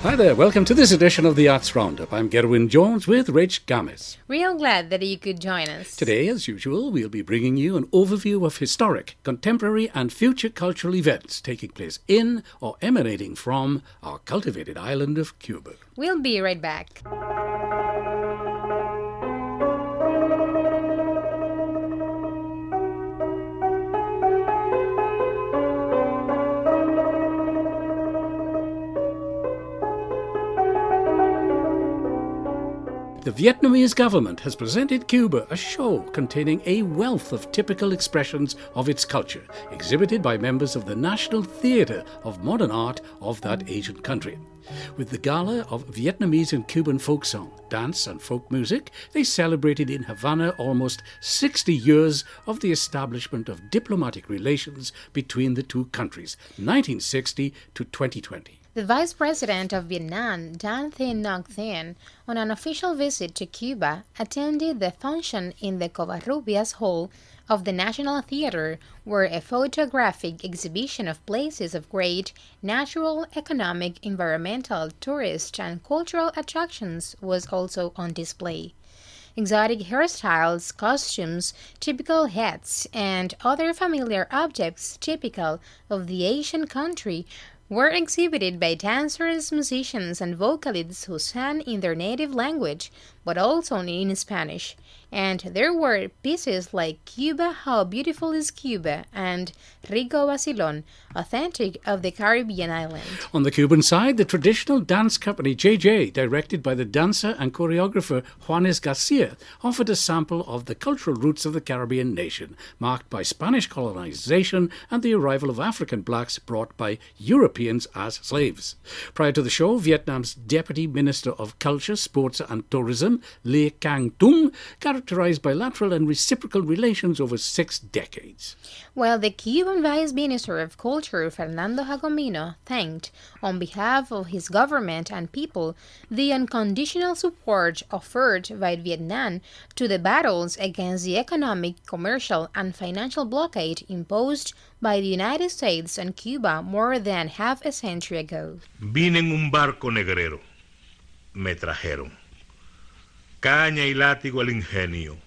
Hi there, welcome to this edition of the Arts Roundup. I'm Gerwin Jones with Rach Gamis. Real glad that you could join us. Today, as usual, we'll be bringing you an overview of historic, contemporary and future cultural events taking place in or emanating from our cultivated island of Cuba. We'll be right back. The Vietnamese government has presented Cuba a show containing a wealth of typical expressions of its culture, exhibited by members of the National Theatre of Modern Art of that Asian country. With the Gala of Vietnamese and Cuban folk song, dance and folk music, they celebrated in Havana almost 60 years of the establishment of diplomatic relations between the two countries, 1960 to 2020. The Vice President of Vietnam, Dan Thien Ngoc Thien, on an official visit to Cuba, attended the function in the Covarrubias Hall of the National Theatre, where a photographic exhibition of places of great natural, economic, environmental, tourist, and cultural attractions was also on display. Exotic hairstyles, costumes, typical hats, and other familiar objects typical of the Asian country were exhibited by dancers, musicians, and vocalists who sang in their native language, but also in Spanish. And there were pieces like Cuba, How Beautiful is Cuba, and Rico Vacilon, authentic of the Caribbean island. On the Cuban side, the traditional dance company JJ, directed by the dancer and choreographer Juanes Garcia, offered a sample of the cultural roots of the Caribbean nation, marked by Spanish colonization and the arrival of African blacks brought by Europeans as slaves. Prior to the show, Vietnam's Deputy Minister of Culture, Sports and Tourism, Le Cang Tung, characterized bilateral and reciprocal relations over 6 decades. While the Cuban Vice Minister of Culture, Fernando Jacomino, thanked, on behalf of his government and people, the unconditional support offered by Vietnam to the battles against the economic, commercial, and financial blockade imposed by the United States on Cuba more than half a century ago. Vine en un barco negrero, me trajeron caña y látigo al ingenio,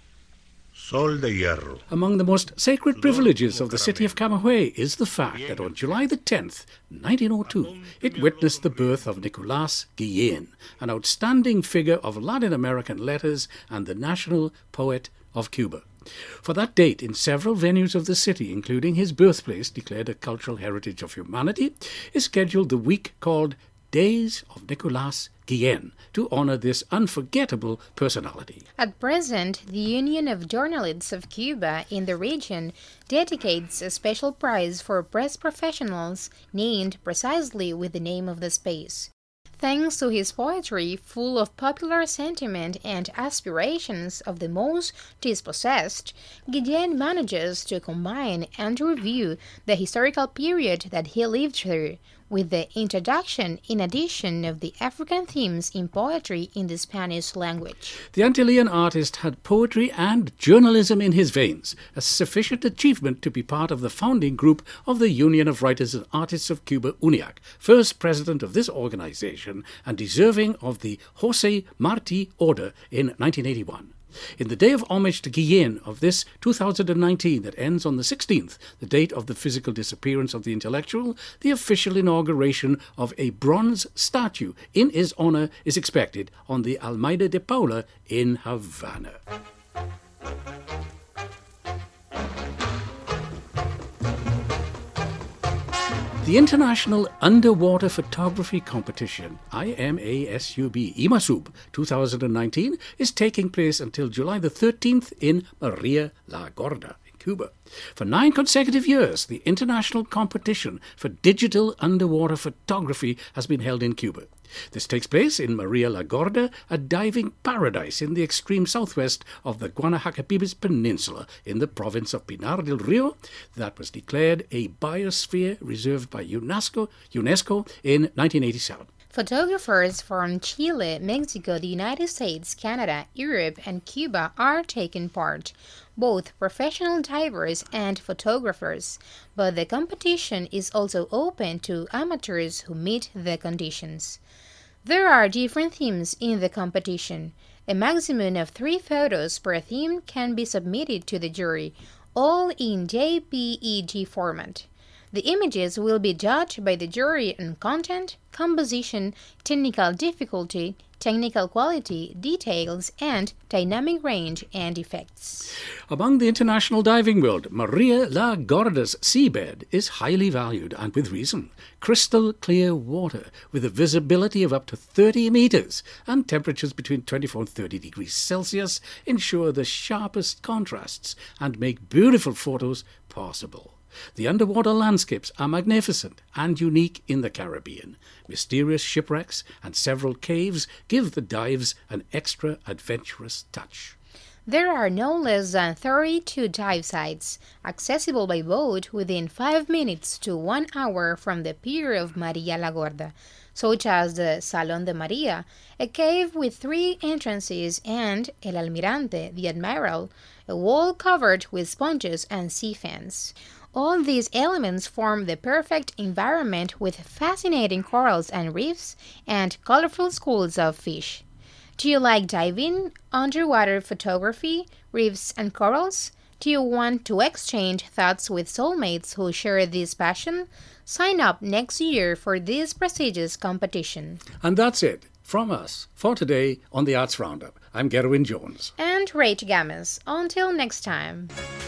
sol de hierro. Among the most sacred privileges of the city of Camagüey is the fact that on July the 10th, 1902, it witnessed the birth of Nicolás Guillén, an outstanding figure of Latin American letters and the national poet of Cuba. For that date, in several venues of the city, including his birthplace, declared a cultural heritage of humanity, is scheduled the week called Days of Nicolás Guillén to honor this unforgettable personality. At present, the Union of Journalists of Cuba in the region dedicates a special prize for press professionals named precisely with the name of the space. Thanks to his poetry, full of popular sentiment and aspirations of the most dispossessed, Guillén manages to combine and review the historical period that he lived through, with the introduction in addition of the African themes in poetry in the Spanish language. The Antillean artist had poetry and journalism in his veins, a sufficient achievement to be part of the founding group of the Union of Writers and Artists of Cuba, UNIAC, first president of this organization and deserving of the José Martí Order in 1981. In the Day of Homage to Guillén of this 2019 that ends on the 16th, the date of the physical disappearance of the intellectual, the official inauguration of a bronze statue in his honor is expected on the Almeida de Paula in Havana. The International Underwater Photography Competition, IMASUB 2019, is taking place until July the 13th in Maria La Gorda, in Cuba. For 9 consecutive years, the international competition for digital underwater photography has been held in Cuba. This takes place in Maria La Gorda, a diving paradise in the extreme southwest of the Guanahacabibes Peninsula in the province of Pinar del Rio that was declared a biosphere reserved by UNESCO in 1987. Photographers from Chile, Mexico, the United States, Canada, Europe, and Cuba are taking part, both professional divers and photographers, but the competition is also open to amateurs who meet the conditions. There are different themes in the competition. A maximum of 3 photos per theme can be submitted to the jury, all in JPEG format. The images will be judged by the jury on content, composition, technical difficulty, technical quality, details, and dynamic range and effects. Among the international diving world, Maria La Gorda's seabed is highly valued, and with reason. Crystal clear water with a visibility of up to 30 meters and temperatures between 24 and 30 degrees Celsius ensure the sharpest contrasts and make beautiful photos possible. The underwater landscapes are magnificent and unique in the Caribbean. Mysterious shipwrecks and several caves give the dives an extra adventurous touch. There are no less than 32 dive sites, accessible by boat within 5 minutes to 1 hour from the pier of Maria La Gorda, such as the Salón de María, a cave with 3 entrances, and El Almirante, the Admiral, a wall covered with sponges and sea fans. All these elements form the perfect environment with fascinating corals and reefs and colorful schools of fish. Do you like diving, underwater photography, reefs and corals? Do you want to exchange thoughts with soulmates who share this passion? Sign up next year for this prestigious competition. And that's it from us for today on the Arts Roundup. I'm Gerwin Jones. And Rach Gamis. Until next time.